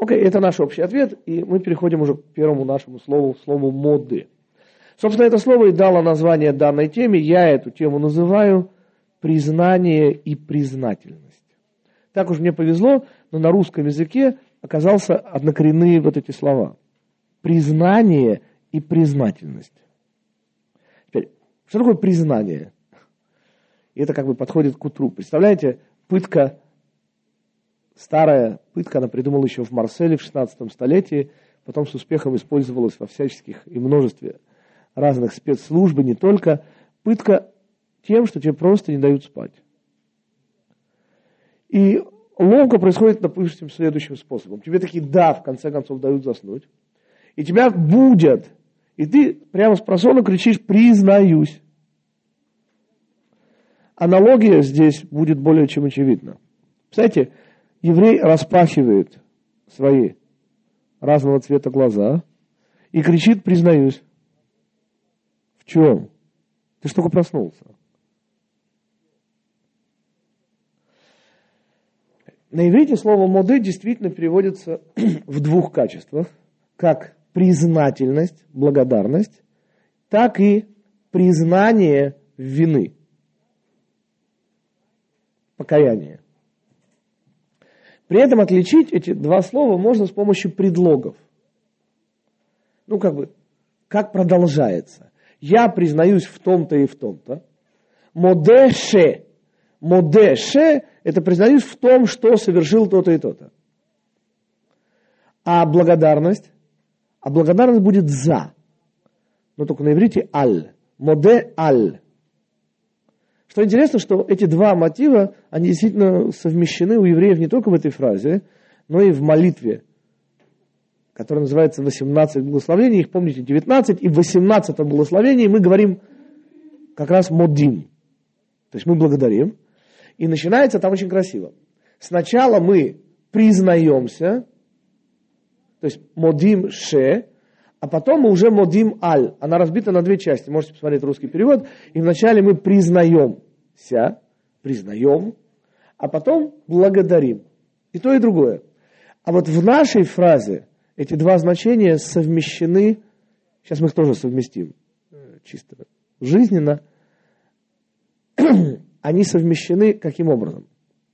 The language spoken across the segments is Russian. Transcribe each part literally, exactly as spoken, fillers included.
Окей, это наш общий ответ, и мы переходим уже к первому нашему слову, слову «моды». Собственно, это слово и дало название данной теме. Я эту тему называю «признание и признательность». Так уж мне повезло, но на русском языке оказался однокоренные вот эти слова. Признание и признательность. Теперь, что такое признание? И это как бы подходит к утру. Представляете, пытка, старая пытка, она придумала еще в Марселе в шестнадцатом столетии, потом с успехом использовалась во всяческих и множестве разных спецслужб, не только. Пытка тем, что тебе просто не дают спать. И ловко происходит, допустим, следующим способом. Тебе таки да, в конце концов, дают заснуть. И тебя будят. И ты прямо с просонья кричишь «признаюсь». Аналогия здесь будет более чем очевидна. Кстати, еврей распахивает свои разного цвета глаза и кричит «признаюсь». В чем? Ты ж только проснулся. На иврите слово «моды» действительно переводится в двух качествах. Как признательность, благодарность, так и признание вины, покаяние. При этом отличить эти два слова можно с помощью предлогов. Ну, как бы, как продолжается. Я признаюсь в том-то и в том-то. Модеше. Модеше – это признаюсь в том, что совершил то-то и то-то. А благодарность? А благодарность будет за. Но только на иврите аль. Моде аль. Что интересно, что эти два мотива, они действительно совмещены у евреев не только в этой фразе, но и в молитве, которая называется восемнадцать благословений. Их, помните, девятнадцать. И в восемнадцатом благословении мы говорим как раз модим. То есть мы благодарим. И начинается там очень красиво. Сначала мы признаемся, то есть модим ше, а потом мы уже модим аль. Она разбита на две части. Можете посмотреть русский перевод. И вначале мы признаемся, признаем, а потом благодарим. И то, и другое. А вот в нашей фразе эти два значения совмещены, сейчас мы их тоже совместим, чисто жизненно, они совмещены каким образом?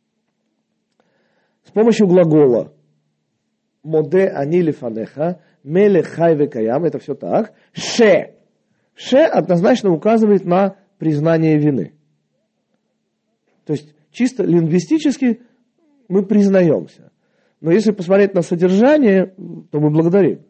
С помощью глагола моде ани лифанеха, мелех хай векаям, это все так. Ше. Ше однозначно указывает на признание вины. То есть чисто лингвистически мы признаемся. Но если посмотреть на содержание, то мы благодарим.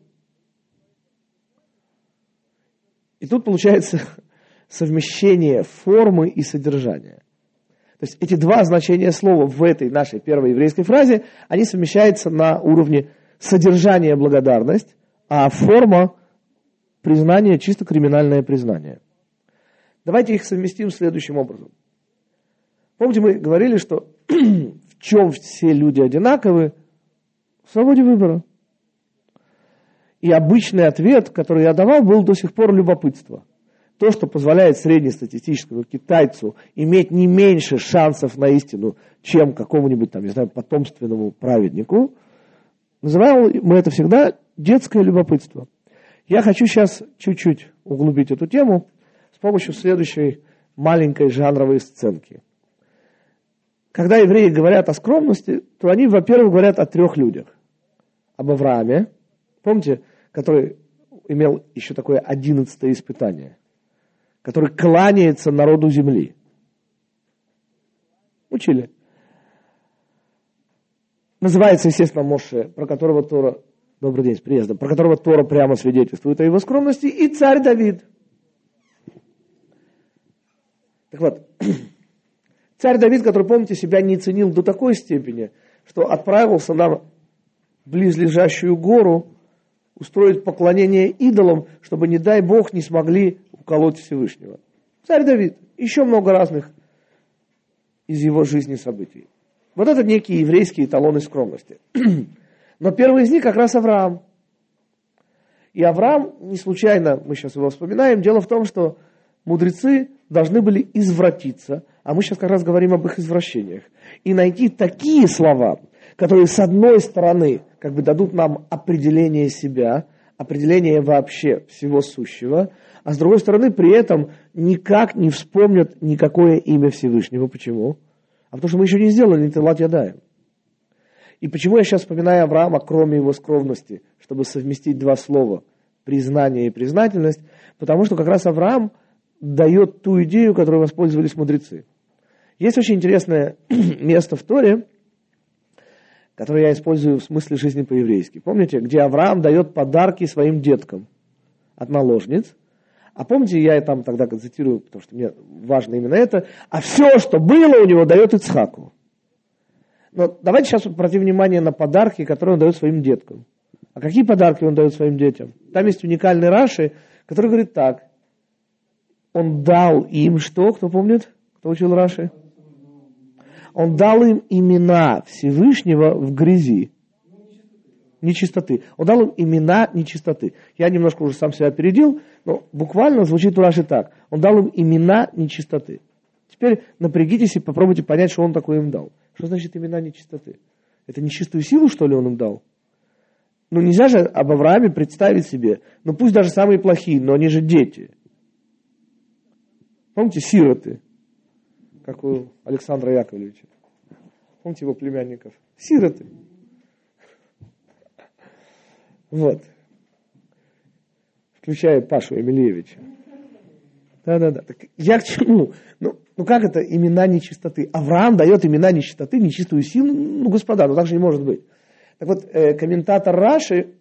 И тут получается совмещение формы и содержания. То есть эти два значения слова в этой нашей первой еврейской фразе, они совмещаются на уровне содержания благодарность, а форма признания чисто криминальное признание. Давайте их совместим следующим образом. Помните, мы говорили, что в чем все люди одинаковы? В свободе выбора. И обычный ответ, который я давал, был до сих пор любопытство. То, что позволяет среднестатистическому китайцу иметь не меньше шансов на истину, чем какому-нибудь, там, не знаю, потомственному праведнику, называем мы это всегда детское любопытство. Я хочу сейчас чуть-чуть углубить эту тему с помощью следующей маленькой жанровой сценки. Когда евреи говорят о скромности, то они, во-первых, говорят о трех людях. Об Аврааме, помните, который имел еще такое одиннадцатое испытание, который кланяется народу земли. Учили. Называется, естественно, Моше, про которого Тора, добрый день, с приездом, про которого Тора прямо свидетельствует о его скромности, и царь Давид. Так вот, царь Давид, который, помните, себя не ценил до такой степени, что отправился на близлежащую гору устроить поклонение идолам, чтобы, не дай Бог, не смогли уколоть Всевышнего. Царь Давид. Еще много разных из его жизни событий. Вот это некие еврейские эталоны скромности. Но первый из них как раз Авраам. И Авраам, не случайно мы сейчас его вспоминаем, дело в том, что мудрецы должны были извратиться, а мы сейчас как раз говорим об их извращениях, и найти такие слова, которые с одной стороны как бы дадут нам определение себя, определение вообще всего сущего, а с другой стороны при этом никак не вспомнят никакое имя Всевышнего. Почему? А потому что мы еще не сделали Нетилат Ядаим. И почему я сейчас вспоминаю Авраама, кроме его скромности, чтобы совместить два слова, признание и признательность, потому что как раз Авраам дает ту идею, которой воспользовались мудрецы. Есть очень интересное место в Торе, которое я использую в смысле жизни по-еврейски. Помните, где Авраам дает подарки своим деткам от наложниц. А помните, я там тогда цитирую, потому что мне важно именно это, а все, что было у него, дает Ицхаку. Но давайте сейчас обратим внимание на подарки, которые он дает своим деткам. А какие подарки он дает своим детям? Там есть уникальный Раши, который говорит так. Он дал им что? Кто помнит? Кто учил Раши? Он дал им имена Всевышнего в грязи. Нечистоты. Он дал им имена нечистоты. Я немножко уже сам себя опередил, но буквально звучит в Раши так. Он дал им имена нечистоты. Теперь напрягитесь и попробуйте понять, что он такое им дал. Что значит имена нечистоты? Это нечистую силу, что ли, он им дал? Ну, нельзя же об Аврааме представить себе, ну, пусть даже самые плохие, но они же дети. Помните, сироты, как у Александра Яковлевича? Помните его племянников? Сироты. Вот. Включая Пашу Емельевича. Да-да-да. Так я к чему? Ну, ну как это имена нечистоты? Авраам дает имена нечистоты, нечистую силу? Ну, господа, ну так же не может быть. Так вот, э, комментатор Раши,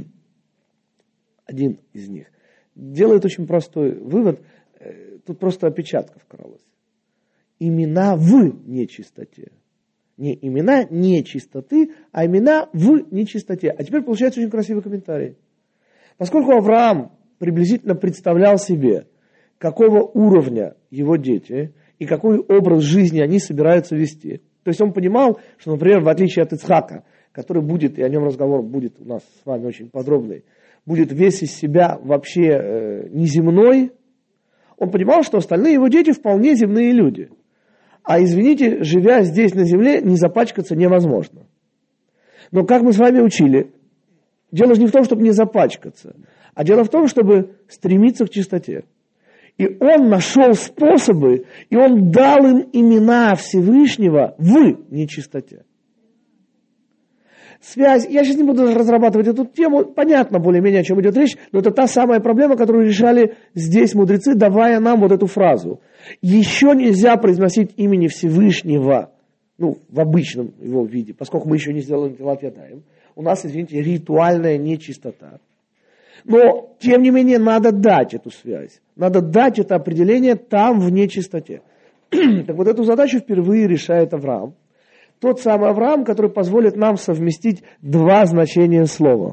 один из них, делает очень простой вывод. Э, тут просто опечатка вкралась. Имена в нечистоте. Не имена нечистоты, а имена в нечистоте. А теперь получается очень красивый комментарий. Поскольку Авраам приблизительно представлял себе, какого уровня его дети и какой образ жизни они собираются вести. То есть он понимал, что, например, в отличие от Ицхака, который будет, и о нем разговор будет у нас с вами очень подробный, будет весь из себя вообще э, неземной, он понимал, что остальные его дети вполне земные люди. А, извините, живя здесь на земле, не запачкаться невозможно. Но, как мы с вами учили, дело же не в том, чтобы не запачкаться, а дело в том, чтобы стремиться к чистоте. И он нашел способы, и он дал им имена Всевышнего в нечистоте. Связь, я сейчас не буду разрабатывать эту тему, понятно более-менее, о чем идет речь, но это та самая проблема, которую решали здесь мудрецы, давая нам вот эту фразу. Еще нельзя произносить имени Всевышнего, ну, в обычном его виде, поскольку мы еще не сделали Нетилат Ядаим. У нас, извините, ритуальная нечистота. Но, тем не менее, надо дать эту связь. Надо дать это определение там, в нечистоте. Так вот, эту задачу впервые решает Авраам. Тот самый Авраам, который позволит нам совместить два значения слова.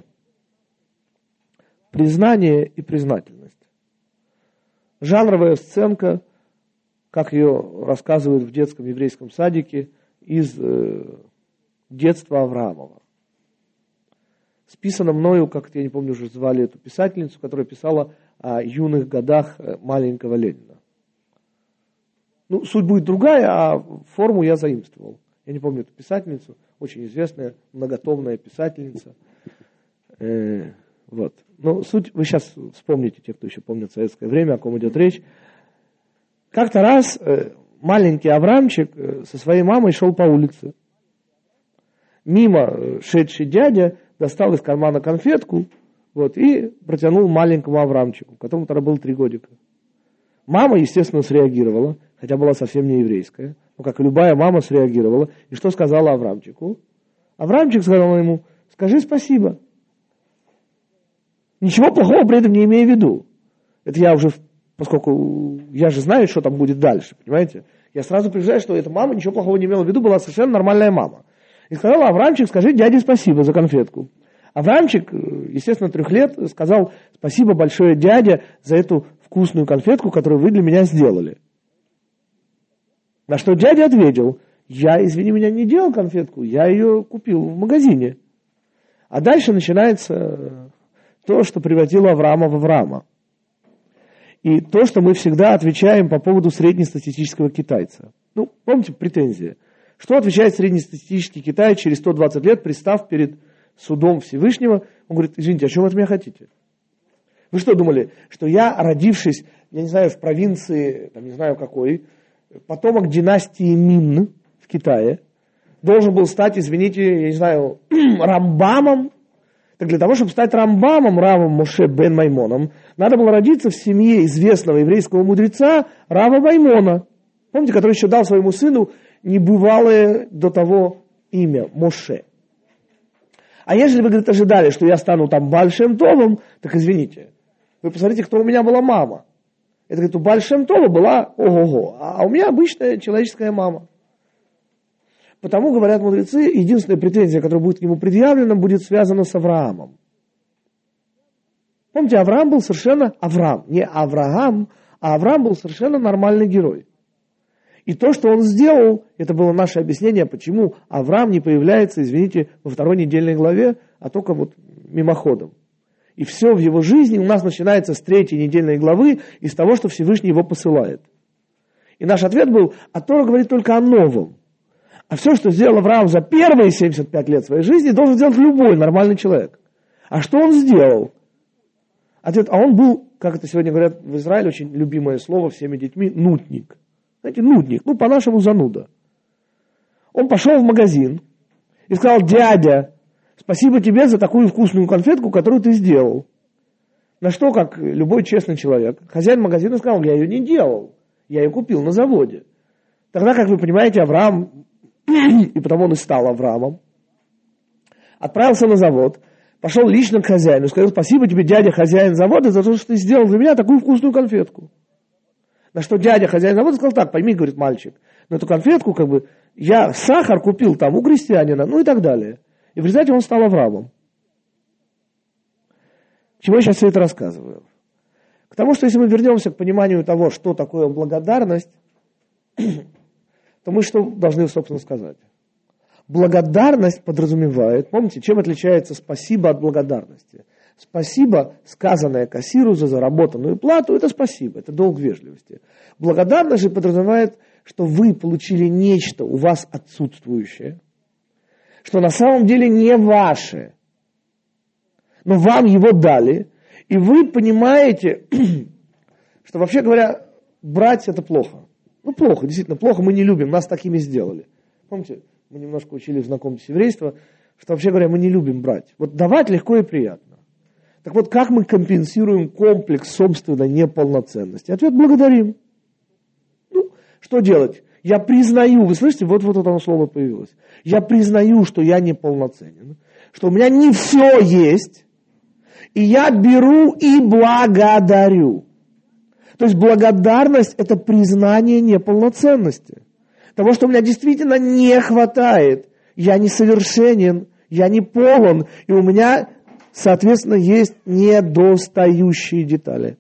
Признание и признательность. Жанровая сценка, как ее рассказывают в детском еврейском садике, из э, детства Авраамова. Списано мною, как я не помню, уже звали эту писательницу, которая писала о юных годах маленького Ленина. Ну, суть будет другая, а форму я заимствовал. Я не помню эту писательницу, очень известная, многотомная писательница. Э, вот. Но суть, вы сейчас вспомните, те, кто еще помнит советское время, о ком идет речь. Как-то раз э, маленький Аврамчик э, со своей мамой шел по улице. Мимо шедший дядя достал из кармана конфетку, вот, и протянул маленькому Аврамчику, которому тогда было три годика. Мама, естественно, среагировала, хотя была совсем не еврейская, но как и любая мама среагировала. И что сказала Аврамчику? Аврамчик сказал ему: скажи спасибо. Ничего плохого при этом не имея в виду. Это я уже, поскольку я же знаю, что там будет дальше, понимаете? Я сразу приезжаю, что эта мама ничего плохого не имела в виду, была совершенно нормальная мама. И сказал: Аврамчик, скажи дяде спасибо за конфетку. Аврамчик, естественно, трех лет, сказал: спасибо большое, дядя, за эту вкусную конфетку, которую вы для меня сделали. На что дядя ответил: я, извини меня, не делал конфетку, я ее купил в магазине. А дальше начинается то, что превратило Авраама в Авраама. И то, что мы всегда отвечаем по поводу среднестатистического китайца. Ну, помните претензия, Что отвечает среднестатистический Китай через сто двадцать лет, пристав перед судом Всевышнего? Он говорит: извините, а что вы от меня хотите? Вы что думали, что я, родившись, я не знаю, в провинции, там, не знаю какой, потомок династии Мин в Китае, должен был стать, извините, я не знаю, Рамбамом? Так для того, чтобы стать Рамбамом, Равом Моше бен Маймоном, надо было родиться в семье известного еврейского мудреца Рава Маймона. Помните, который еще дал своему сыну небывалое до того имя Моше. А если вы, говорит, ожидали, что я стану там Бааль Шем Товом, так извините, вы посмотрите, кто у меня была мама. Это, говорит, у Бааль Шем Това была ого-го, а у меня обычная человеческая мама. Потому, говорят мудрецы, единственная претензия, которая будет к нему предъявлена, будет связана с Авраамом. Помните, Авраам был совершенно Авраам, не Авраам, а Авраам был совершенно нормальный герой. И то, что он сделал, это было наше объяснение, почему Авраам не появляется, извините, во второй недельной главе, а только вот мимоходом. И все в его жизни у нас начинается с третьей недельной главы, из того, что Всевышний его посылает. И наш ответ был: а Тора говорит только о новом. А все, что сделал Авраам за первые семьдесят пять лет своей жизни, должен сделать любой нормальный человек. А что он сделал? Ответ: а он был, как это сегодня говорят в Израиле, очень любимое слово всеми детьми, нудник. Знаете, нудник, ну по-нашему зануда. Он пошел в магазин и сказал: дядя, спасибо тебе за такую вкусную конфетку, которую ты сделал. На что, как любой честный человек, хозяин магазина сказал: я ее не делал, я ее купил на заводе. Тогда, как вы понимаете, Авраам, и потому он и стал Авраамом, отправился на завод, пошел лично к хозяину и сказал: спасибо тебе, дядя, хозяин завода, за то, что ты сделал для меня такую вкусную конфетку. На что дядя, хозяин завода, сказал: так, пойми, говорит мальчик, на эту конфетку, как бы, я сахар купил там у крестьянина, ну и так далее. И в результате он стал Авраамом. Чего я сейчас все это рассказываю? К тому, что если мы вернемся к пониманию того, что такое благодарность, то мы что должны, собственно, сказать? Благодарность подразумевает, помните, чем отличается спасибо от благодарности? Спасибо, сказанное кассиру за заработанную плату, это спасибо, это долг вежливости. Благодарность же подразумевает, что вы получили нечто у вас отсутствующее, что на самом деле не ваше, но вам его дали, и вы понимаете, что, вообще говоря, брать это плохо. Ну, плохо, действительно, плохо, мы не любим, нас такими сделали. Помните, мы немножко учили в знакомстве еврейства, что, вообще говоря, мы не любим брать. Вот давать легко и приятно. Так вот, как мы компенсируем комплекс собственной неполноценности? Ответ: благодарим. Ну, что делать? Я признаю, вы слышите, вот-вот это слово появилось. Я признаю, что я неполноценен, что у меня не все есть, и я беру и благодарю. То есть благодарность – это признание неполноценности. Того, что у меня действительно не хватает. Я несовершенен, я не полон, и у меня, соответственно, есть недостающие детали.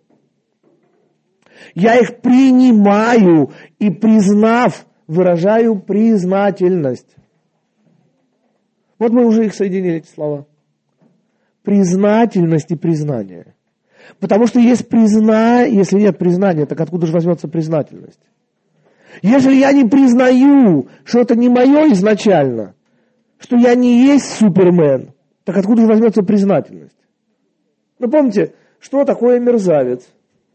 Я их принимаю и, признав, выражаю признательность. Вот мы уже их соединили, эти слова. Признательность и признание. Потому что есть признание, если нет признания, так откуда же возьмется признательность? Если я не признаю, что это не мое изначально, что я не есть Супермен, так откуда же возьмется признательность? Ну помните, что такое мерзавец?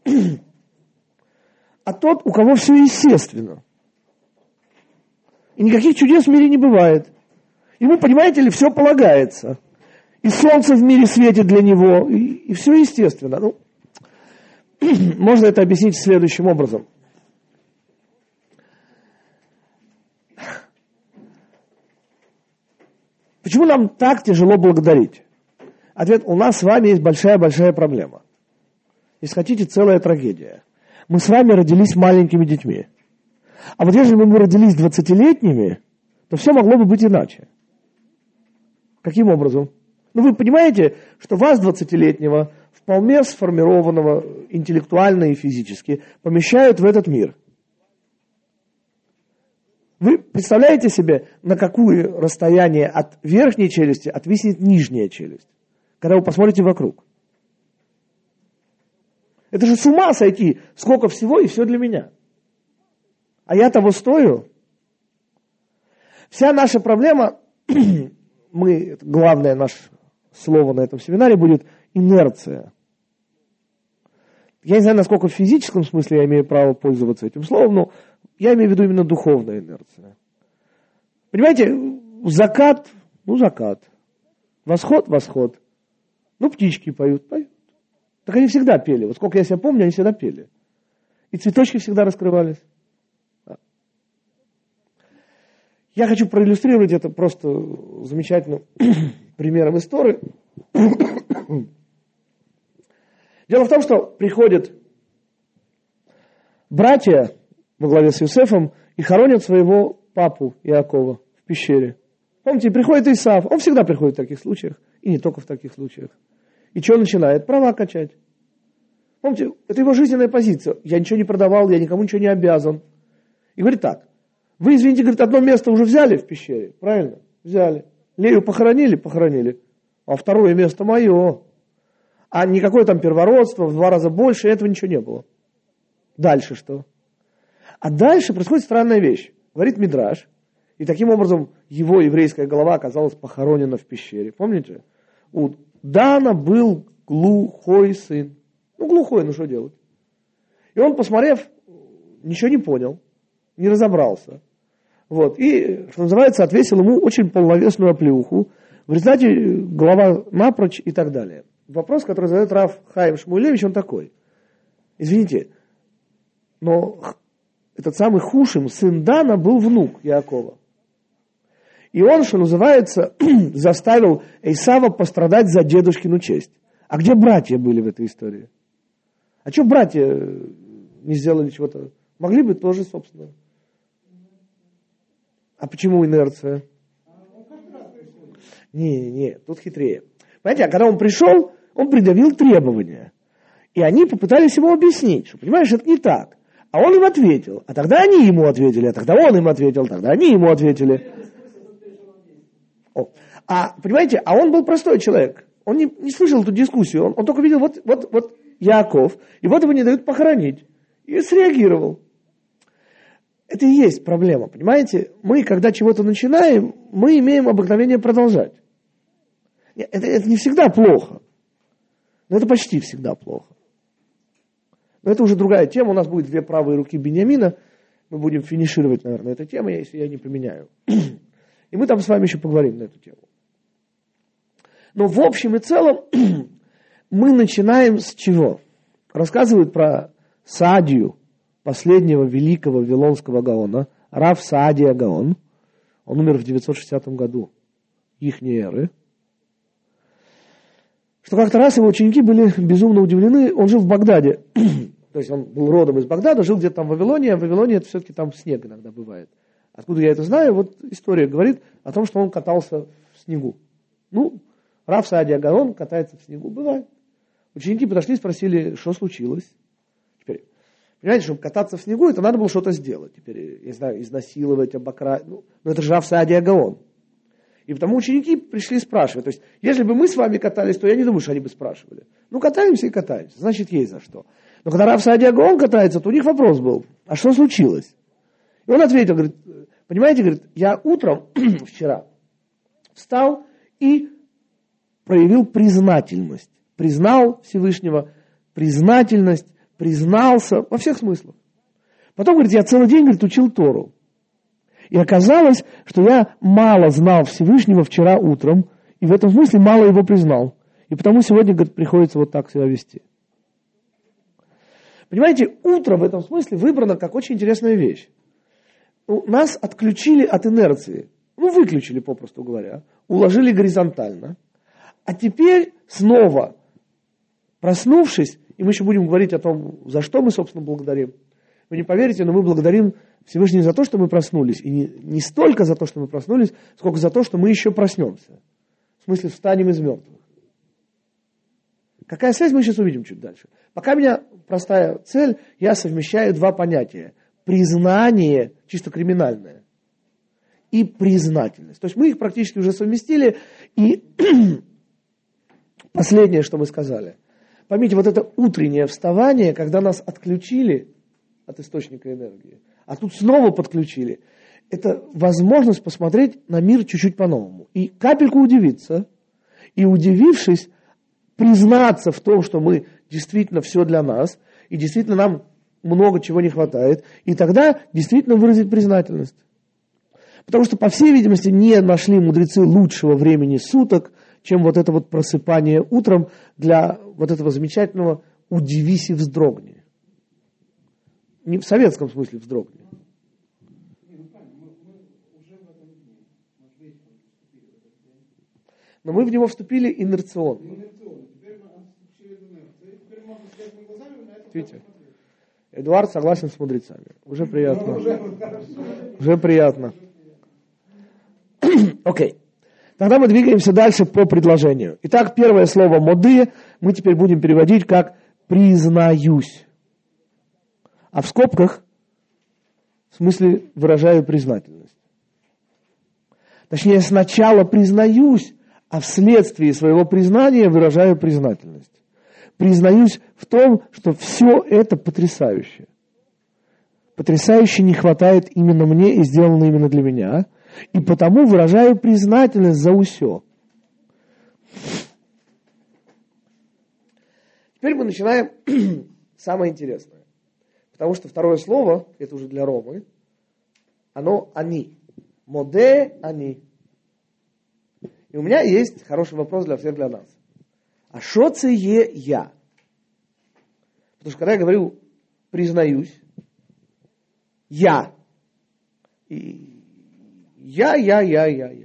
А тот, у кого все естественно. И никаких чудес в мире не бывает. Ему, понимаете ли, все полагается. И солнце в мире светит для него, и, и все естественно. Ну, можно это объяснить следующим образом. Почему нам так тяжело благодарить? Ответ: у нас с вами есть большая-большая проблема. Если хотите, целая трагедия. Мы с вами родились маленькими детьми. А вот если бы мы родились двадцатилетними, то все могло бы быть иначе. Каким образом? Ну, вы понимаете, что вас, двадцатилетнего, вполне сформированного интеллектуально и физически, помещают в этот мир. Вы представляете себе, на какое расстояние от верхней челюсти отвиснет нижняя челюсть, когда вы посмотрите вокруг? Это же с ума сойти, сколько всего и все для меня. А я того стою? Вся наша проблема, мы, главное наше слово на этом семинаре будет инерция. Я не знаю, насколько в физическом смысле я имею право пользоваться этим словом, но я имею в виду именно духовная инерция. Понимаете, закат, ну закат, восход, восход. Ну птички поют, поют. Так они всегда пели. Вот сколько я себя помню, они всегда пели. И цветочки всегда раскрывались. Я хочу проиллюстрировать это просто замечательным примером истории. Дело в том, что приходят братья во главе с Иосифом и хоронят своего папу Иакова в пещере. Помните, приходит Исав, он всегда приходит в таких случаях, и не только в таких случаях. И что он начинает? Права качать. Помните, это его жизненная позиция. Я ничего не продавал, я никому ничего не обязан. И говорит так, вы, извините, говорит, одно место уже взяли в пещере, правильно? Взяли. Лею похоронили? Похоронили. А второе место мое. А никакое там первородство, в два раза больше, этого ничего не было. Дальше что? А дальше происходит странная вещь. Говорит Мидраш, и таким образом его еврейская голова оказалась похоронена в пещере. Помните? У Дана был глухой сын. Ну, глухой, ну что делать? И он, посмотрев, ничего не понял, не разобрался. Вот. И, что называется, отвесил ему очень полновесную оплеуху. В результате голова напрочь и так далее. Вопрос, который задает Рав Хаим Шмуэлевич, он такой. Извините, но этот самый Хушим, сын Дана, был внук Иакова. И он, что называется, заставил Эйсава пострадать за дедушкину честь. А где братья были в этой истории? А что братья не сделали чего-то? Могли бы тоже, собственно. А почему инерция? Не, не, тут хитрее. Понимаете, а когда он пришел, он предъявил требования. И они попытались ему объяснить, что, понимаешь, это не так. А он им ответил. А тогда они ему ответили, а тогда он им ответил, тогда они ему ответили. О. А, понимаете, а он был простой человек. Он не, не слышал эту дискуссию. Он, он только видел, вот, вот, вот Яаков, и вот его не дают похоронить. И среагировал. Это и есть проблема, понимаете? Мы, когда чего-то начинаем, мы имеем обыкновение продолжать. Это, это не всегда плохо. Но это почти всегда плохо. Но это уже другая тема. У нас будет две правые руки Биньямина. Мы будем финишировать, наверное, эту тему, если я не применяю. И мы там с вами еще поговорим на эту тему. Но в общем и целом мы начинаем с чего? Рассказывают про Саадию, последнего великого вавилонского Гаона, Рав Саадия Гаон. Он умер в девятьсот шестидесятом году ихней эры. Что как-то раз его ученики были безумно удивлены. Он жил в Багдаде. То есть он был родом из Багдада, жил где-то там в Вавилонии, а в Вавилонии это все-таки там снег иногда бывает. Откуда я это знаю? Вот история говорит о том, что он катался в снегу. Ну, Рав Саадия Гаон катается в снегу, бывает. Ученики подошли и спросили, что случилось. Теперь, понимаете, чтобы кататься в снегу, это надо было что-то сделать. Теперь, я не знаю, изнасиловать, обокра... Ну, но это же Рав Саадия Гаон. И потому ученики пришли спрашивать. То есть, если бы мы с вами катались, то я не думаю, что они бы спрашивали. Ну, катаемся и катаемся, значит, есть за что. Но когда Рав Саадия Гаон катается, то у них вопрос был, а что случилось? И он ответил, говорит, понимаете, говорит, я утром вчера встал и проявил признательность. Признал Всевышнего, признательность, признался во всех смыслах. Потом, говорит, я целый день, говорит, учил Тору. И оказалось, что я мало знал Всевышнего вчера утром, и в этом смысле мало его признал. И потому сегодня, говорит, приходится вот так себя вести. Понимаете, утро в этом смысле выбрано как очень интересная вещь. Ну, нас отключили от инерции. Ну, выключили, попросту говоря. Уложили горизонтально. А теперь снова, проснувшись, и мы еще будем говорить о том, за что мы, собственно, благодарим. Вы не поверите, но мы благодарим Всевышний за то, что мы проснулись. И не, не столько за то, что мы проснулись, сколько за то, что мы еще проснемся. В смысле, встанем из мертвых. Какая связь, мы сейчас увидим чуть дальше. Пока у меня простая цель, я совмещаю два понятия. Признание, чисто криминальное, и признательность. То есть мы их практически уже совместили. И последнее, что мы сказали. Поймите, вот это утреннее вставание, когда нас отключили от источника энергии, а тут снова подключили. это возможность посмотреть на мир чуть-чуть по-новому. И капельку удивиться, и удивившись, признаться в том, что мы действительно все для нас, и действительно нам много чего не хватает, и тогда действительно выразить признательность. Потому что, по всей видимости, не нашли мудрецы лучшего времени суток, чем вот это вот просыпание утром для вот этого замечательного «удивись и вздрогни». Не в советском смысле вздрогни. Но мы в него вступили инерционно. Видите? Эдуард согласен с мудрецами. Уже приятно. Уже приятно. Окей. Тогда мы двигаемся дальше по предложению. Итак, первое слово «моды» мы теперь будем переводить как «признаюсь». А в скобках, в смысле, выражаю признательность. Точнее, сначала признаюсь, а вследствие своего признания выражаю признательность. Признаюсь в том, что все это потрясающе. Потрясающе не хватает именно мне и сделано именно для меня. И потому выражаю признательность за все. Теперь мы начинаем самое интересное. Потому что второе слово, это уже для Ромы, оно «они». «Моде они». И у меня есть хороший вопрос для всех, для нас. А что це є я? Потому что когда я говорю «признаюсь», «я», и «я, я, я, я, я, я».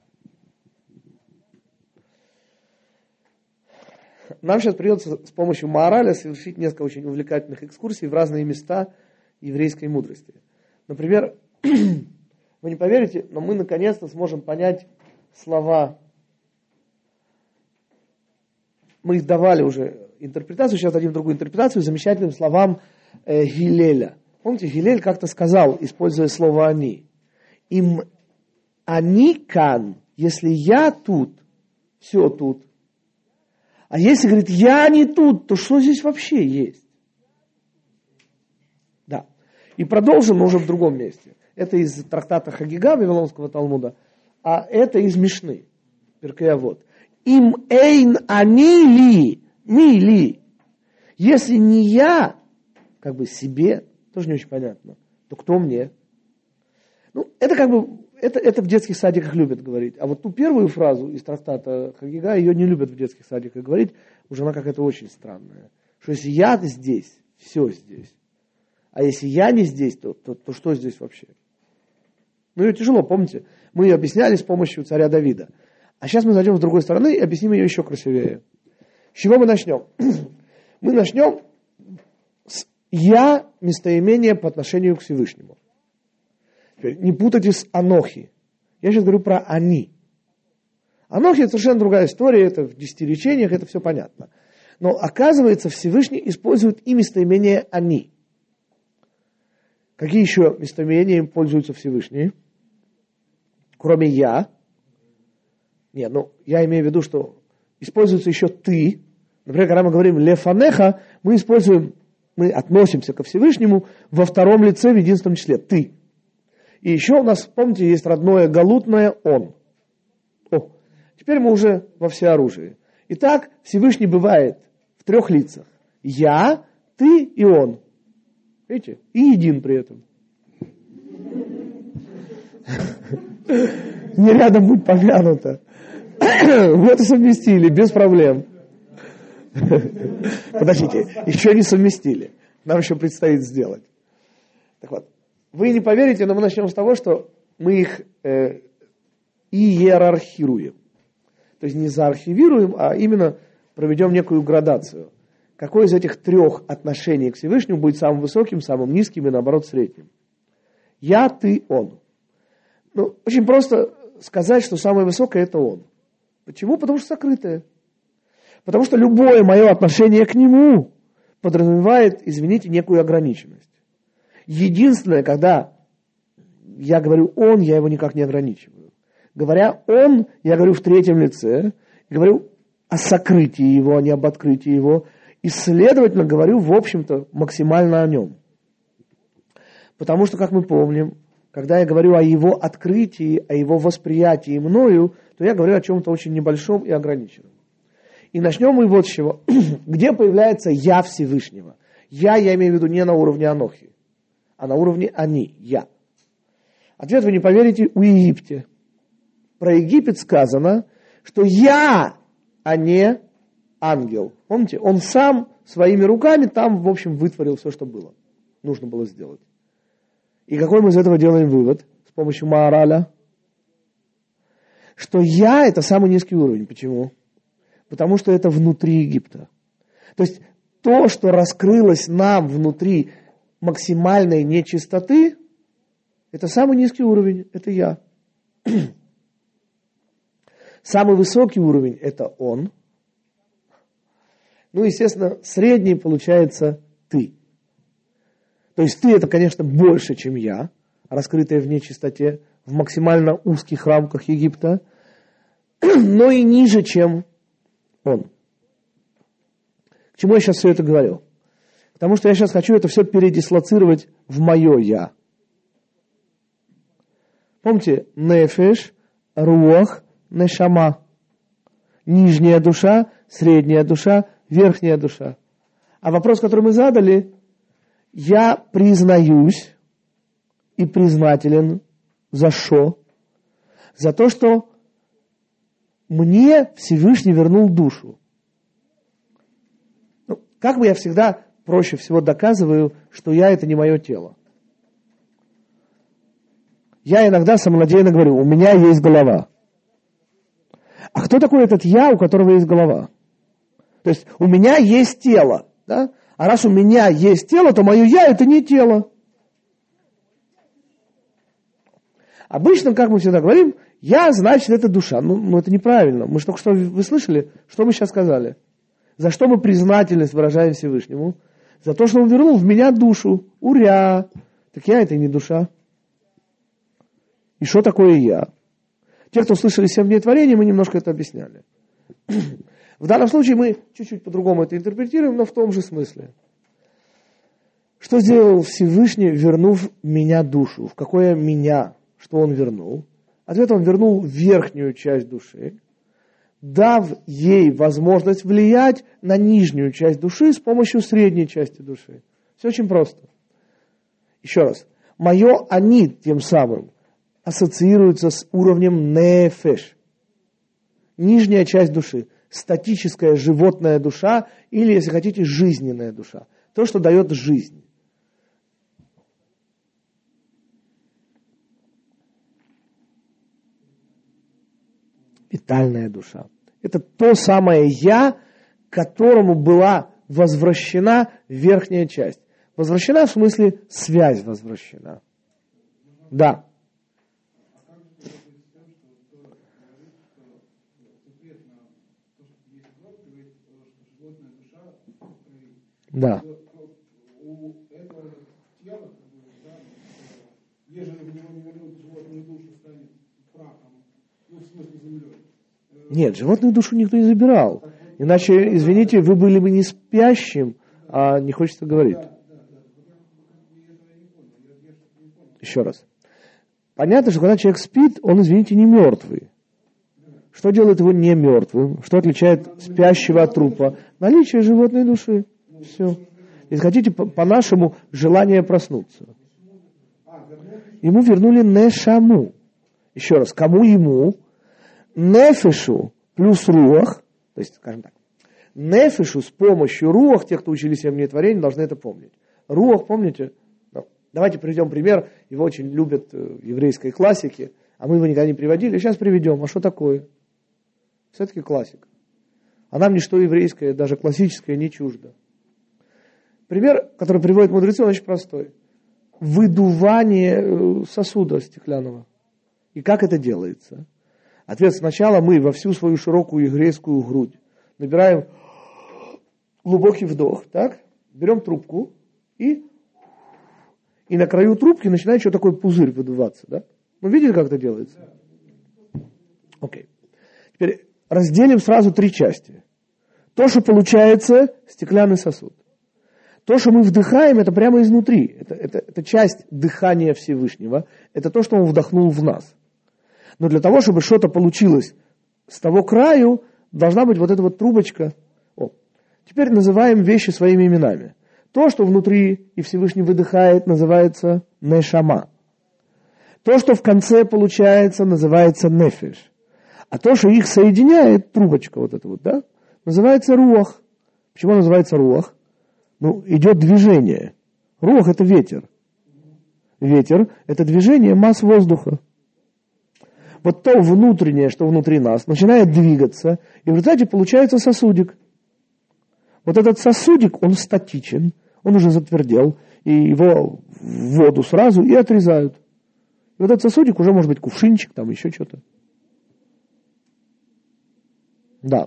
Нам сейчас придется с помощью Маораля совершить несколько очень увлекательных экскурсий в разные места еврейской мудрости. Например, вы не поверите, но мы наконец-то сможем понять слова. Мы их давали уже интерпретацию, сейчас дадим другую интерпретацию замечательным словам э, Гилеля. Помните, Гилель как-то сказал, используя слово «они». Им «они кан», если я тут, все тут. А если, говорит, я не тут, то что здесь вообще есть? Да. И продолжим, но уже в другом месте. Это из трактата Хагига Вавилонского Талмуда, а это из Мишны, Перкей Авот. Им эйн они ли, ми ли. Если не я, как бы себе, тоже не очень понятно, то кто мне? Ну, это как бы, это, это в детских садиках любят говорить. А вот ту первую фразу из трактата Хагига, ее не любят в детских садиках говорить, уже она какая-то очень странная. Что если я здесь, все здесь. А если я не здесь, то, то, то что здесь вообще? Ну, ее тяжело, помните? Мы ее объясняли с помощью царя Давида. А сейчас мы зайдем с другой стороны и объясним ее еще красивее. С чего мы начнем? Мы начнем с «я» местоимения по отношению к Всевышнему. Теперь, не путайте с «анохи». Я сейчас говорю про «они». «Анохи» – это совершенно другая история, это в десяти речениях, это все понятно. Но оказывается, Всевышний использует и местоимение «они». Какие еще местоимения им пользуются Всевышний? Кроме «я». Нет, ну, я имею в виду, что используется еще «ты». Например, когда мы говорим «лефанеха», мы используем, мы относимся ко Всевышнему во втором лице в единственном числе «ты». И еще у нас, помните, есть родное галутное «он». О, теперь мы уже во всеоружии. Итак, Всевышний бывает в трех лицах. «Я», «ты» и «он». Видите? И един при этом. Не рядом будь помянуто. Вот и совместили, без проблем. Подождите, еще не совместили. Нам еще предстоит сделать. Так вот, вы не поверите, но мы начнем с того, что мы их э, иерархируем. То есть не заархивируем, а именно проведем некую градацию. Какое из этих трех отношений к Всевышнему будет самым высоким, самым низким и наоборот средним? Я, ты, он. Ну, очень просто сказать, что самое высокое это он. Почему? Потому что сокрытое. Потому что любое мое отношение к нему подразумевает, извините, некую ограниченность. Единственное, когда я говорю он, я его никак не ограничиваю. Говоря он, я говорю в третьем лице, говорю о сокрытии его, а не об открытии его. И, следовательно, говорю, в общем-то, максимально о нем. Потому что, как мы помним, когда я говорю о его открытии, о его восприятии мною, то я говорю о чем-то очень небольшом и ограниченном. И начнем мы вот с чего. Где появляется «я» Всевышнего? «Я», я имею в виду не на уровне Анохи, а на уровне «они», «я». Ответ вы не поверите, у Египте. Про Египет сказано, что «я», а не ангел. Помните, он сам своими руками там, в общем, вытворил все, что было. Нужно было сделать. И какой мы из этого делаем вывод с помощью Маараля? Что «я» — это самый низкий уровень. Почему? Потому что это внутри Египта. То есть то, что раскрылось нам внутри максимальной нечистоты, это самый низкий уровень, это «я». Самый высокий уровень – это он. Ну, естественно, средний получается ты. То есть ты – это, конечно, больше, чем я, раскрытое в нечистоте, в максимально узких рамках Египта, но и ниже, чем он. К чему я сейчас все это говорю? Потому что я сейчас хочу это все передислоцировать в мое «я». Помните, нефеш, руах, нешама. Нижняя душа, средняя душа, верхняя душа. А вопрос, который мы задали, я признаюсь и признателен за что? За то, что мне Всевышний вернул душу. Ну, как бы я всегда проще всего доказываю, что я это не мое тело. Я иногда самонадеянно говорю, у меня есть голова. А кто такой этот я, у которого есть голова? То есть у меня есть тело, да? А раз у меня есть тело, то мое я это не тело. Обычно, как мы всегда говорим, я, значит, это душа. Ну, ну это неправильно. Мы же только что, вы слышали, что мы сейчас сказали? За что мы признательность выражаем Всевышнему? За то, что он вернул в меня душу. Уря! Так я это не душа. И что такое я? Те, кто слышали семь дней творения, мы немножко это объясняли. В данном случае мы чуть-чуть по-другому это интерпретируем, но в том же смысле. Что сделал Всевышний, вернув меня душу? В какое меня? Что он вернул? Ответ: он вернул верхнюю часть души, дав ей возможность влиять на нижнюю часть души с помощью средней части души. Все очень просто. Еще раз. Мое «они» тем самым ассоциируется с уровнем нефеш. Нижняя часть души. Статическая животная душа или, если хотите, жизненная душа. То, что дает жизнь. Витальная душа. Это то самое «я», к которому была возвращена верхняя часть. Возвращена в смысле связь возвращена. Да. Да. У этого тела, ежели в него не вернуть животную душу, станет прахом, ну, в смысле землей. Нет, животную душу никто не забирал. Иначе, извините, вы были бы не спящим, а не хочется говорить. Еще раз. Понятно, что когда человек спит, он, извините, не мертвый. Что делает его не мертвым? Что отличает спящего от трупа? Наличие животной души. Все. Если хотите, по-нашему, желание проснуться. Ему вернули нешаму. Еще раз, кому ему? Нефешу плюс руах, то есть, скажем так, нефешу с помощью руах, те, кто учили семь дней творения, должны это помнить. Руах, помните? Ну, давайте приведем пример, его очень любят в еврейской классике, а мы его никогда не приводили, сейчас приведем. А что такое? Все-таки классика. А нам ничто еврейское, даже классическое, не чуждо. Пример, который приводит мудрецы, он очень простой. Выдувание сосуда стеклянного. И как это делается? Ответ: сначала мы во всю свою широкую еврейскую грудь набираем глубокий вдох, так? Берем трубку и, и на краю трубки начинает что такой пузырь выдуваться, да? Ну, видели, как это делается? Окей. Теперь разделим сразу три части. То, что получается, стеклянный сосуд. То, что мы вдыхаем, это прямо изнутри. Это, это, это часть дыхания Всевышнего. Это то, что Он вдохнул в нас. Но для того, чтобы что-то получилось с того краю, должна быть вот эта вот трубочка. О, теперь называем вещи своими именами. То, что внутри и Всевышний выдыхает, называется нешама. То, что в конце получается, называется нефеш. А то, что их соединяет, трубочка вот эта вот, да, называется руах. Почему называется руах? Ну, идет движение. Руах – это ветер. Ветер – это движение масс воздуха. Вот то внутреннее, что внутри нас, начинает двигаться, и в результате получается сосудик. Вот этот сосудик, он статичен, он уже затвердел, и его в воду сразу и отрезают. И вот этот сосудик уже может быть кувшинчик, там еще что-то. Да.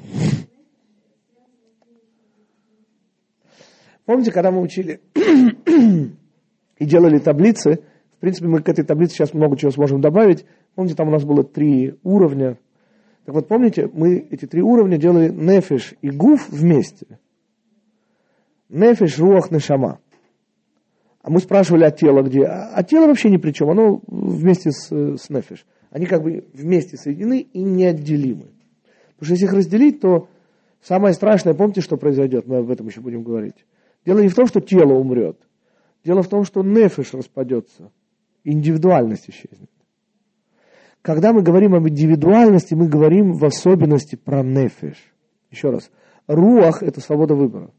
Помните, когда мы учили и делали таблицы, в принципе, мы к этой таблице сейчас много чего сможем добавить. Помните, там у нас было три уровня. Так вот, помните, мы эти три уровня делали нефеш и гуф вместе. Нефеш, руах, нешама. А мы спрашивали, а тело где? А тело вообще ни при чем, оно вместе с, с нефеш. Они как бы вместе соединены и неотделимы. Потому что если их разделить, то самое страшное, помните, что произойдет? Мы об этом еще будем говорить. Дело не в том, что тело умрет. Дело в том, что нефеш распадется. Индивидуальность исчезнет. Когда мы говорим об индивидуальности, мы говорим в особенности про нефеш. Еще раз. Руах – это свобода выбора.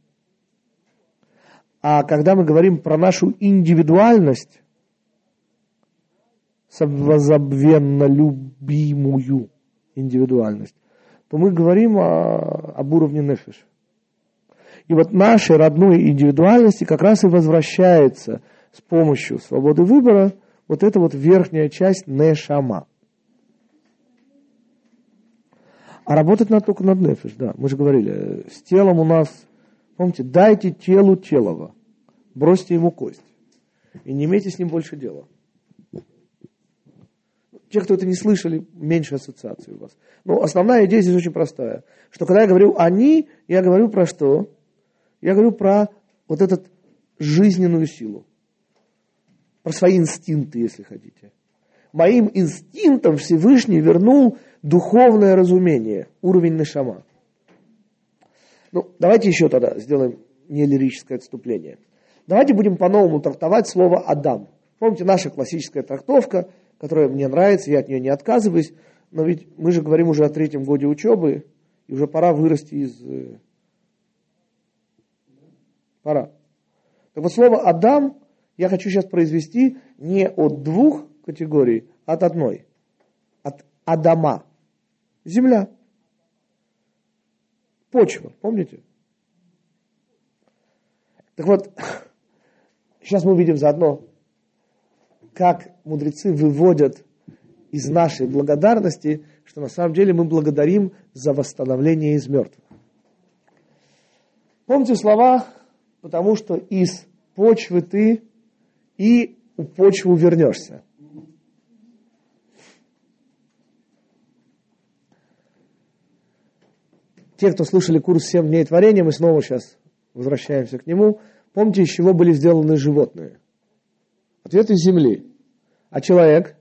А когда мы говорим про нашу индивидуальность, возобвенно любимую индивидуальность, то мы говорим о, об уровне нефеш. И вот нашей родной индивидуальности как раз и возвращается с помощью свободы выбора вот эта вот верхняя часть нешама. А работать надо только над нефеш, да. Мы же говорили, с телом у нас, помните, дайте телу телово, бросьте ему кость, и не имейте с ним больше дела. Те, кто это не слышали, меньше ассоциаций у вас. Но основная идея здесь очень простая, что когда я говорю «они», я говорю про что? Я говорю про вот эту жизненную силу, про свои инстинкты, если хотите. Моим инстинктам Всевышний вернул духовное разумение, уровень нешама. Ну, давайте еще тогда сделаем не лирическое отступление. Давайте будем по-новому трактовать слово «Адам». Помните, наша классическая трактовка, которая мне нравится, я от нее не отказываюсь, но ведь мы же говорим уже о третьем годе учебы, и уже пора вырасти из... Пора. Так вот, слово «Адам» я хочу сейчас произвести не от двух категорий, а от одной. От Адама. Земля. Почва, помните? Так вот, сейчас мы увидим заодно, как мудрецы выводят из нашей благодарности, что на самом деле мы благодарим за восстановление из мертвых. Помните слова, потому что из почвы ты и у почвы вернешься. Те, кто слушали курс «Семь дней творения», мы снова сейчас возвращаемся к нему. Помните, из чего были сделаны животные? Ответ из земли. А человек?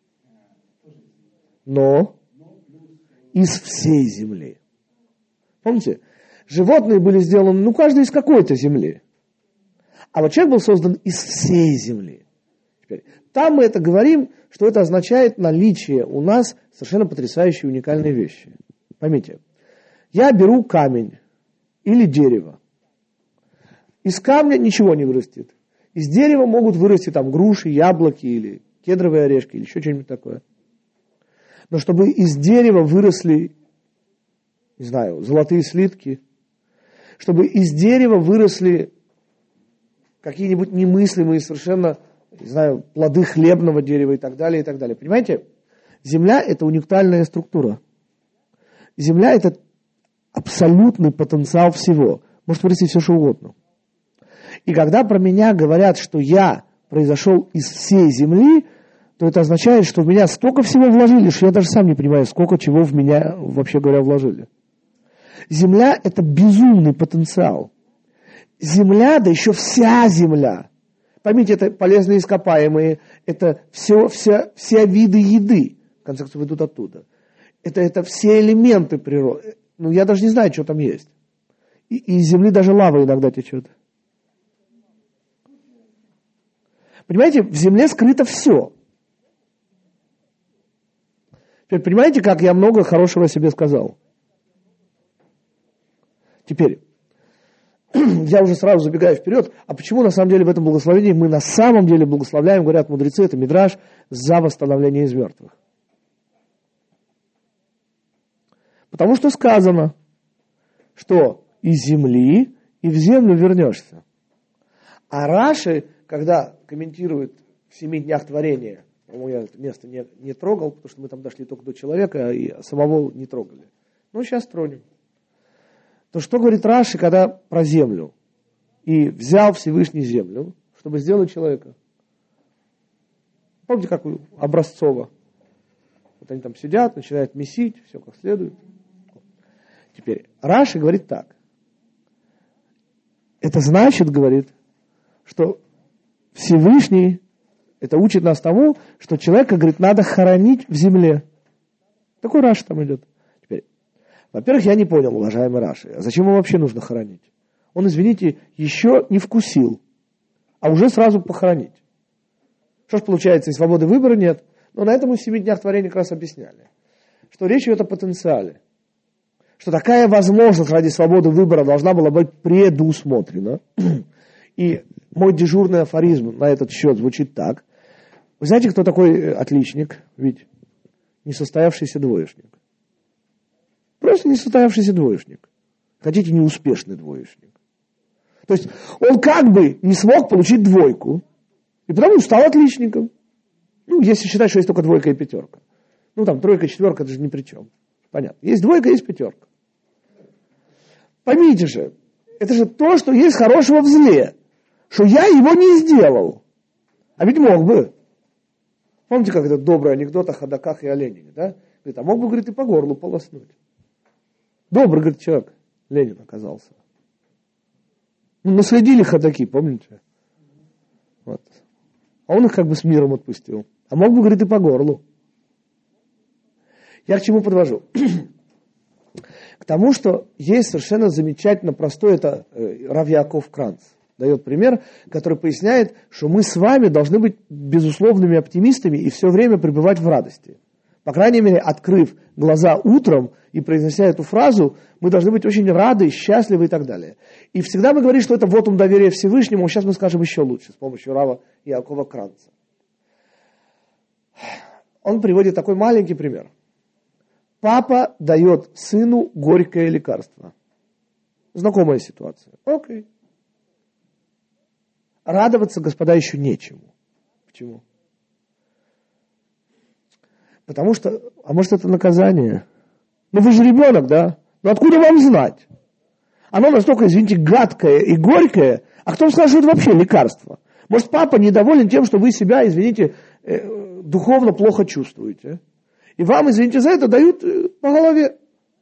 Но из всей земли. Помните? Животные были сделаны, ну, каждый из какой-то земли. А вот человек был создан из всей земли. Теперь, там мы это говорим, что это означает наличие у нас совершенно потрясающей уникальной вещи. Поймите, я беру камень или дерево. Из камня ничего не вырастет. Из дерева могут вырасти там груши, яблоки или кедровые орешки или еще что-нибудь такое. Но чтобы из дерева выросли, не знаю, золотые слитки, чтобы из дерева выросли какие-нибудь немыслимые совершенно, не знаю, плоды хлебного дерева и так далее, и так далее. Понимаете? Земля – это уникальная структура. Земля – это абсолютный потенциал всего. Может вырасти все, что угодно. И когда про меня говорят, что я произошел из всей земли, то это означает, что в меня столько всего вложили, что я даже сам не понимаю, сколько чего в меня, вообще говоря, вложили. Земля – это безумный потенциал. земля, да еще вся земля. Поймите, это полезные ископаемые, это все, все, все виды еды, в конце концов, идут оттуда. Это, это все элементы природы. Ну, я даже не знаю, что там есть. И, и из земли даже лава иногда течет. Понимаете, в земле скрыто все. Теперь, понимаете, как я много хорошего о себе сказал? Теперь, я уже сразу забегаю вперед, а почему на самом деле в этом благословении мы на самом деле благословляем, говорят мудрецы, это мидраш, за восстановление из мертвых? Потому что сказано, что из земли и в землю вернешься. А Раши, когда комментирует в семи днях творения, по-моему, я это место не, не трогал, потому что мы там дошли только до человека, и самого не трогали. Ну, сейчас тронем. То что говорит Раши, когда про землю? И взял Всевышний землю, чтобы сделать человека. Помните, как у Образцова? Вот они там сидят, начинают месить, все как следует. Теперь, Раши говорит так. Это значит, говорит, что Всевышний, это учит нас тому, что человека, говорит, надо хоронить в земле. Такой Раши там идет. Теперь, во-первых, я не понял, уважаемый Раши, а зачем его вообще нужно хоронить? Он, извините, еще не вкусил, а уже сразу похоронить. Что ж получается, и свободы выбора нет? Но на этом мы в семи днях творения как раз объясняли, что речь идет о потенциале. Что такая возможность ради свободы выбора должна была быть предусмотрена. И мой дежурный афоризм на этот счет звучит так. Вы знаете, кто такой отличник? Ведь несостоявшийся двоечник. Просто несостоявшийся двоечник. Хотите, неуспешный двоечник. То есть он как бы не смог получить двойку, и потому стал отличником. Ну, если считать, что есть только двойка и пятерка. Ну, там, тройка, четверка, это же ни при чем. Понятно. Есть двойка, есть пятерка. Поймите же, это же то, что есть хорошего в зле. Что я его не сделал. А ведь мог бы. Помните, как этот добрый анекдот о ходоках и о Ленине, да? Говорит, а мог бы, говорит, и по горлу полоснуть. Добрый, говорит, человек Ленин оказался. Ну, наследили ходаки, помните? Вот. А он их как бы с миром отпустил. А мог бы, говорит, и по горлу. Я к чему подвожу? К тому, что есть совершенно замечательно простой, это Рав Яаков Кранц дает пример, который поясняет, что мы с вами должны быть безусловными оптимистами и все время пребывать в радости. По крайней мере, открыв глаза утром и произнося эту фразу, мы должны быть очень рады, счастливы и так далее. И всегда мы говорим, что это вотум доверия Всевышнему, сейчас мы скажем еще лучше с помощью Рава Яакова Кранца. Он приводит такой маленький пример. Папа дает сыну горькое лекарство. Знакомая ситуация. Окей. Радоваться, господа, еще нечему. Почему? Потому что, а может это наказание? Ну вы же ребенок, да? Ну откуда вам знать? Оно настолько, извините, гадкое и горькое, а кто вам скажет, что это вообще лекарство? Может папа недоволен тем, что вы себя, извините, духовно плохо чувствуете? И вам, извините, за это дают по голове.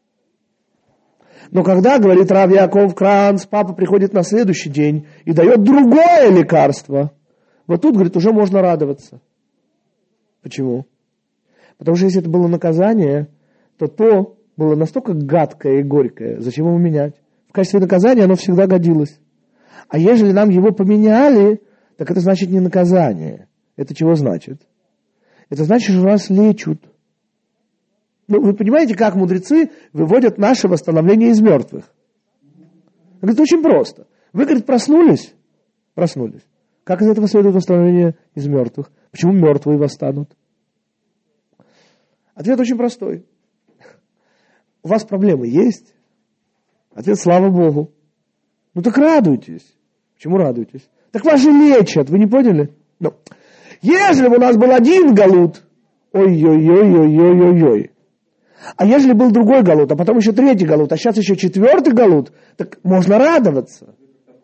Но когда, говорит Рав Яаков Кранц, папа приходит на следующий день и дает другое лекарство, вот тут, говорит, уже можно радоваться. Почему? Потому что если это было наказание, то то было настолько гадкое и горькое, зачем его менять? В качестве наказания оно всегда годилось. А ежели нам его поменяли, так это значит не наказание. Это чего значит? Это значит, что нас лечат. Ну, вы понимаете, как мудрецы выводят наше восстановление из мертвых? Говорит, очень просто. Вы, говорит, проснулись? Проснулись. Как из этого следует восстановление из мертвых? Почему мертвые восстанут? Ответ очень простой. У вас проблемы есть? Ответ, слава Богу. Ну так радуйтесь. Почему радуйтесь? Так вас же лечат, вы не поняли? Ну, если бы у нас был один галут, ой-ой-ой-ой-ой-ой-ой. А если был другой галут, а потом еще третий галут, а сейчас еще четвертый галут, так можно радоваться.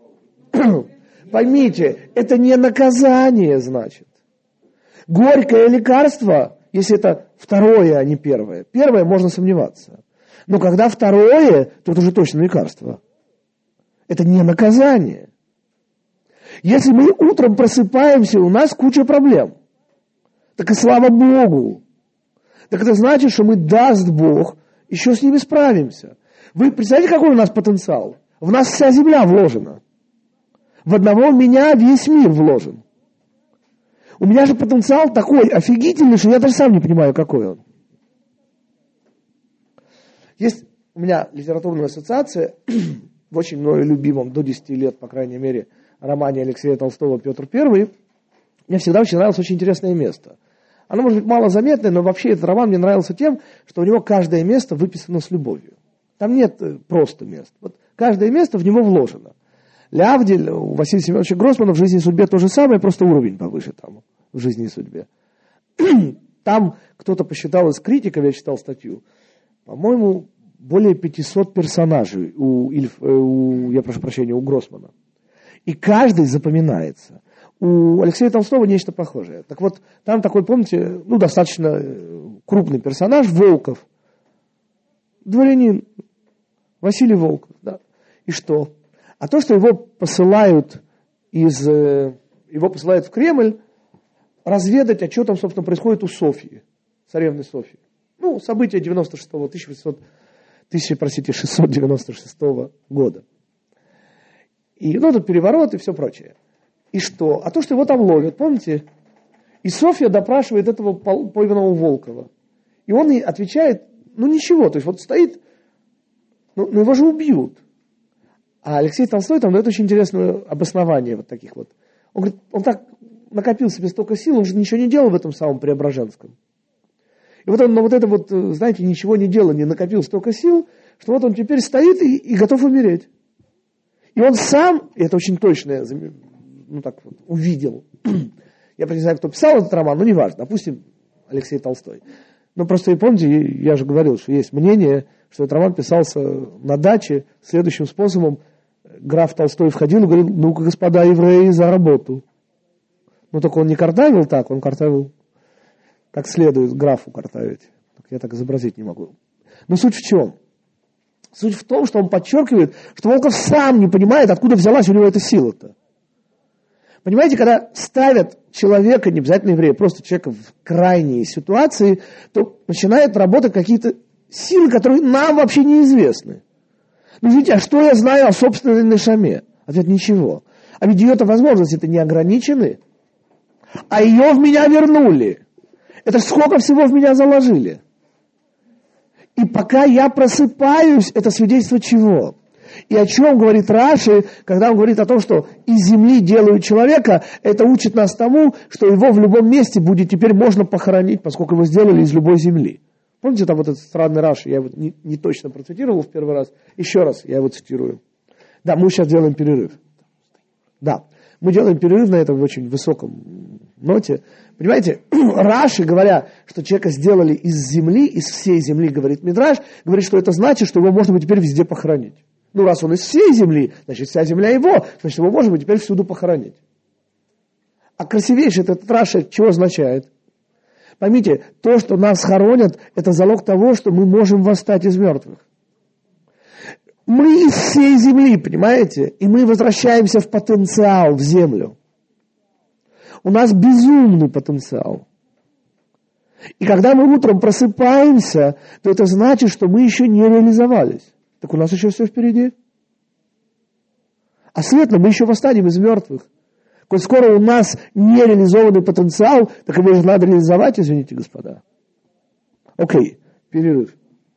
Поймите, это не наказание, значит. Горькое лекарство, если это второе, а не первое. Первое можно сомневаться. Но когда второе, то это уже точно лекарство. Это не наказание. Если мы утром просыпаемся, у нас куча проблем. Так и слава Богу. Так это значит, что мы, даст Бог, еще с ними справимся. Вы представляете, какой у нас потенциал? В нас вся земля вложена. В одного меня весь мир вложен. У меня же потенциал такой офигительный, что я даже сам не понимаю, какой он. Есть у меня литературная ассоциация в очень мною любимом, до десяти лет, по крайней мере, романе Алексея Толстого «Петр Первый». Мне всегда очень нравилось очень интересное место. Оно, может быть, малозаметное, но вообще этот роман мне нравился тем, что у него каждое место выписано с любовью. Там нет просто мест. Вот каждое место в него вложено. Лявдиль, у Василия Семеновича Гроссмана в «Жизни и судьбе» то же самое, просто уровень повыше там, в «Жизни и судьбе». Там кто-то посчитал из критиков, я читал статью, по-моему, более пятисот персонажей у, Ильф, у, я прошу прощения, у Гроссмана. И каждый запоминается. У Алексея Толстого нечто похожее. Так вот, там такой, помните, ну, достаточно крупный персонаж, Волков. Дворянин. Василий Волков, да. И что? А то, что его посылают из, его посылают в Кремль разведать, а что там, собственно, происходит у Софьи, царевны Софьи. Ну, события девяносто шестого, тысяча восемьсот, тысяча, простите, шестьсот девяносто шестого года. И, ну, тут переворот и все прочее. И что? А то, что его там ловят, помните? И Софья допрашивает этого пойманного Волкова. И он ей отвечает, ну, ничего, то есть вот стоит, ну, ну его же убьют. А Алексей Толстой там дает очень интересное обоснование вот таких вот. Он говорит, он так накопил себе столько сил, он же ничего не делал в этом самом Преображенском. И вот он на вот это вот, знаете, ничего не делал, не накопил столько сил, что вот он теперь стоит и, и готов умереть. И он сам, и это очень точно я ну, так вот, увидел, я не знаю, кто писал этот роман, но неважно, допустим, Алексей Толстой. Но просто, помните, я же говорил, что есть мнение, что этот роман писался на даче следующим способом. Граф Толстой входил и говорил, ну-ка, господа евреи, за работу. Ну, только он не картавил так, он картавил как следует графу картавить. Я так изобразить не могу. Но суть в чем? Суть в том, что он подчеркивает, что Волков сам не понимает, откуда взялась у него эта сила-то. Понимаете, когда ставят человека, не обязательно еврея, просто человека в крайние ситуации, то начинают работать какие-то силы, которые нам вообще неизвестны. Ну, видите, а что я знаю о собственной нешаме? Ответ – ничего. А ведь ее-то возможности-то не ограничены. А ее в меня вернули. Это сколько всего в меня заложили. И пока я просыпаюсь, это свидетельство чего? И о чем говорит Раши, когда он говорит о том, что из земли делают человека, это учит нас тому, что его в любом месте будет теперь можно похоронить, поскольку его сделали из любой земли. Помните там вот этот странный Раши, я его не, не точно процитировал в первый раз, еще раз я его цитирую. Да, мы сейчас делаем перерыв. Да, мы делаем перерыв на этом очень высоком ноте. Понимаете, Раши, говоря, что человека сделали из земли, из всей земли, говорит Мидраш, говорит, что это значит, что его можно будет теперь везде похоронить. Ну, раз он из всей земли, значит, вся земля его, значит, его можно будет теперь всюду похоронить. А красивейший этот Раши чего означает? Поймите, то, что нас хоронят, это залог того, что мы можем восстать из мертвых. Мы из всей земли, понимаете? И мы возвращаемся в потенциал, в землю. У нас безумный потенциал. И когда мы утром просыпаемся, то это значит, что мы еще не реализовались. Так у нас еще все впереди. А светло, мы еще восстанем из мертвых. Коль скоро у нас нереализованный потенциал, так его же надо реализовать, извините, господа. Окей, перерыв.